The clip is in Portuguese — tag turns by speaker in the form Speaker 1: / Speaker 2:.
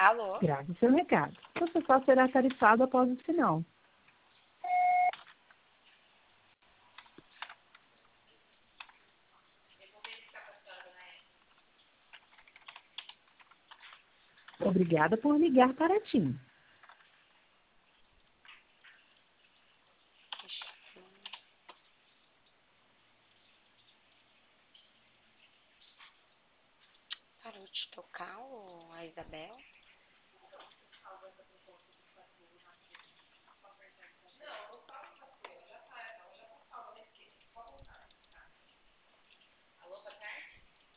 Speaker 1: Alô?
Speaker 2: Grave seu recado. Você só será tarifado após o sinal. Obrigada por ligar para a TIM.
Speaker 1: Parou de tocar a Isabel?